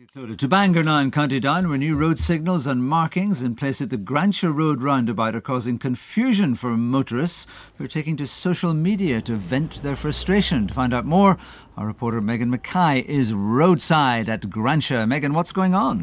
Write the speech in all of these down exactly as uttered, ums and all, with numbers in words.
Included to Bangor now in County Down, where new road signals and markings in place at the Grantia Road roundabout are causing confusion for motorists who are taking to social media to vent their frustration. To find out more, our reporter Megan Mackay is roadside at Grantia. Megan, what's going on?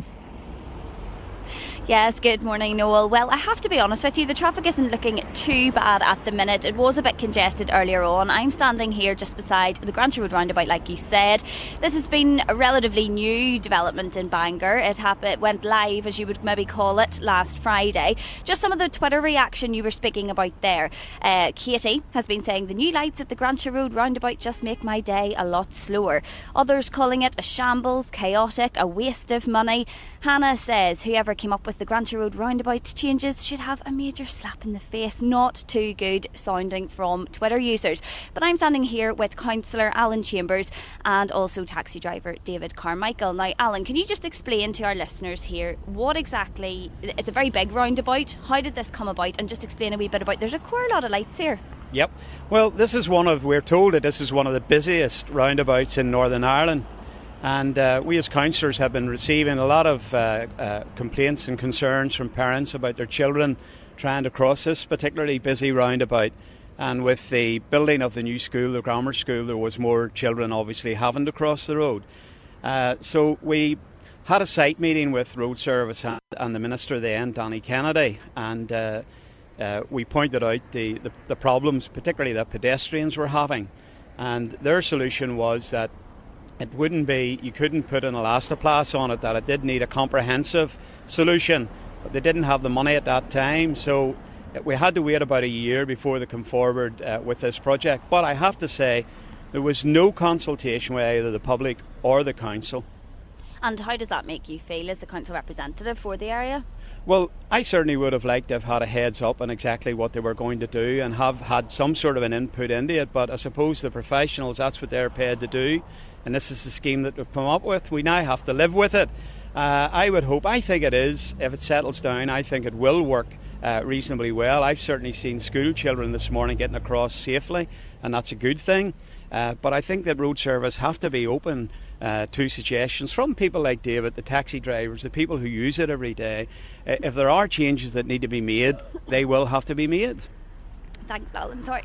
Yes, good morning, Noel. Well, I have to be honest with you, the traffic isn't looking too bad at the minute. It was a bit congested earlier on. I'm standing here just beside the Grantia Road roundabout, like you said. This has been a relatively new development in Bangor. It happened, it went live, as you would maybe call it, last Friday. Just some of the Twitter reaction you were speaking about there. Uh, Katie has been saying the new lights at the Grantia Road roundabout just make my day a lot slower. Others calling it a shambles, chaotic, a waste of money. Hannah says whoever came up with the Grantia Road roundabout changes should have a major slap in the face. Not too good sounding from Twitter users. But I'm standing here with Councillor Alan Chambers and also taxi driver David Carmichael. Now, Alan, can you just explain to our listeners here what exactly, it's a very big roundabout, how did this come about, and just explain a wee bit about, there's a quite a lot of lights here. Yep. Well, this is one of, we're told that this is one of the busiest roundabouts in Northern Ireland. And uh, we as councillors have been receiving a lot of uh, uh, complaints and concerns from parents about their children trying to cross this particularly busy roundabout. And with the building of the new school, the grammar school, there was more children obviously having to cross the road. Uh, so we had a site meeting with Road Service and, and the Minister then, Danny Kennedy, and uh, uh, we pointed out the, the, the problems, particularly that pedestrians were having. And their solution was that it wouldn't be, you couldn't put an elastoplast on it, that it did need a comprehensive solution, but they didn't have the money at that time, so we had to wait about a year before they come forward uh, with this project. But I have to say, there was no consultation with either the public or the council. And how does that make you feel as the council representative for the area? Well, I certainly would have liked to have had a heads up on exactly what they were going to do and have had some sort of an input into it, but I suppose the professionals, that's what they're paid to do. And this is the scheme that we've come up with. We now have to live with it. Uh, I would hope, I think it is, if it settles down, I think it will work uh, reasonably well. I've certainly seen school children this morning getting across safely, and that's a good thing. Uh, but I think that Road Service have to be open uh, to suggestions from people like David, the taxi drivers, the people who use it every day. Uh, if there are changes that need to be made, they will have to be made. Thanks, Alan. Sorry.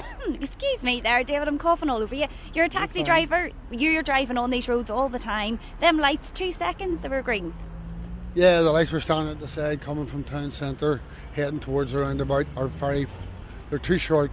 Excuse me there, David, I'm coughing all over you. You're a taxi driver. You're driving on these roads all the time. Them lights, two seconds, they were green. Yeah, the lights were standing at the side coming from town centre, heading towards the roundabout, are very, they're too short.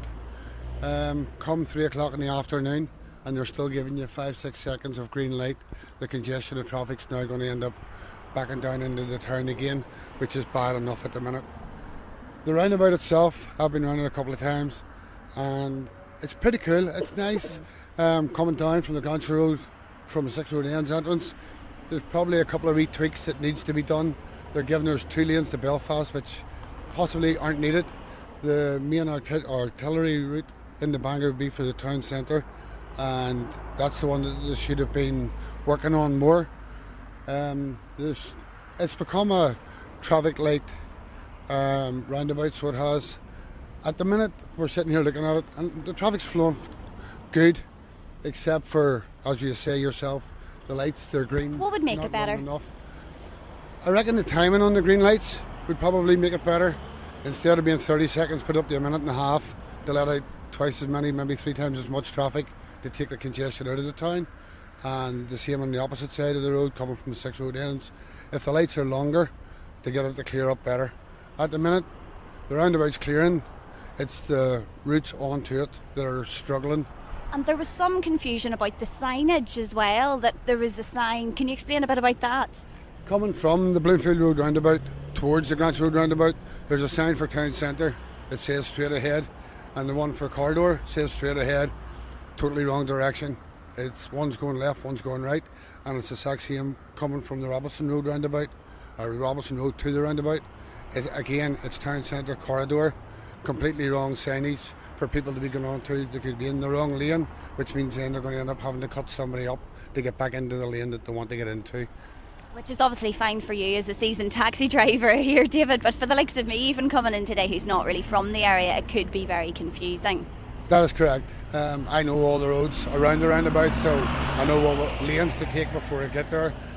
Um, come three o'clock in the afternoon, and they're still giving you five, six seconds of green light. The congestion of traffic's now going to end up backing down into the town again, which is bad enough at the minute. The roundabout itself, I've been around it a couple of times, and it's pretty cool. It's nice um, coming down from the Grantia Road, from the Six Road Ends entrance. There's probably a couple of wee tweaks that needs to be done. They're giving us two lanes to Belfast, which possibly aren't needed. The main arti- artillery route into Bangor would be for the town centre, and that's the one that they should have been working on more. Um, there's, it's become a traffic light Um, roundabout, so it has. At the minute we're sitting here looking at it, and the traffic's flowing good, except for, as you say yourself, the lights, they're green. What would make it better? Enough. I reckon the timing on the green lights would probably make it better. Instead of being thirty seconds, put up to a minute and a half to let out twice as many, maybe three times as much traffic to take the congestion out of the town. And the same on the opposite side of the road, coming from the Six Road Ends. If the lights are longer, to get it to clear up better. At the minute, the roundabout's clearing. It's the routes onto it that are struggling. And there was some confusion about the signage as well, that there was a sign. Can you explain a bit about that? Coming from the Bloomfield Road roundabout towards the Grantia Road roundabout, there's a sign for town centre that says straight ahead, and the one for corridor says straight ahead. Totally wrong direction. It's one's going left, one's going right, and it's the exact same coming from the Robinson Road roundabout, or Robinson Road to the roundabout. It, again, it's town centre corridor, completely wrong signage for people to be going on to. They could be in the wrong lane, which means then they're going to end up having to cut somebody up to get back into the lane that they want to get into. Which is obviously fine for you as a seasoned taxi driver here, David, but for the likes of me, even coming in today who's not really from the area, it could be very confusing. That is correct. Um, I know all the roads around the roundabout, so I know what lanes to take before I get there.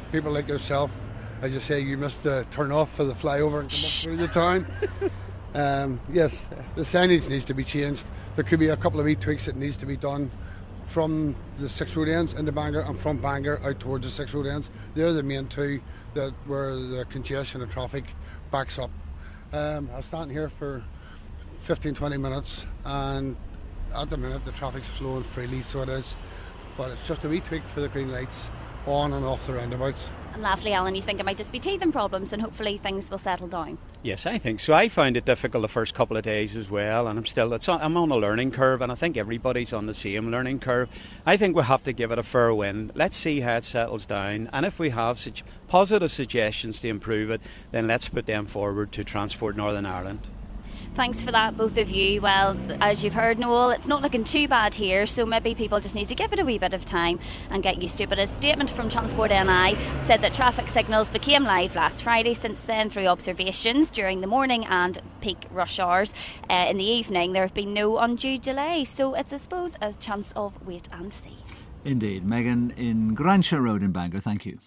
people like yourself, as you say, you missed the turn off for the flyover and come up through the town. Um, yes, the signage needs to be changed. There could be a couple of wee tweaks that needs to be done from the six road ends into Bangor and from Bangor out towards the six road ends. They're the main two that where the congestion of traffic backs up. Um, I was standing here for fifteen to twenty minutes, and at the minute the traffic's flowing freely, so it is. But it's just a wee tweak for the green lights on and off the roundabouts. And lastly, Alan, you think it might just be teething problems and hopefully things will settle down? Yes, I think so. I found it difficult the first couple of days as well, and I'm still it's on, I'm on a learning curve, and I think everybody's on the same learning curve. I think we'll have to give it a fair win. Let's see how it settles down, and if we have such positive suggestions to improve it, then let's put them forward to Transport Northern Ireland. Thanks for that, both of you. Well, as you've heard, Noel, it's not looking too bad here, so maybe people just need to give it a wee bit of time and get used to it. But a statement from Transport N I said that traffic signals became live last Friday. Since then, through observations during the morning and peak rush hours uh, in the evening, there have been no undue delay. So it's, I suppose, a chance of wait and see. Indeed. Megan in Granshire Road in Bangor, thank you.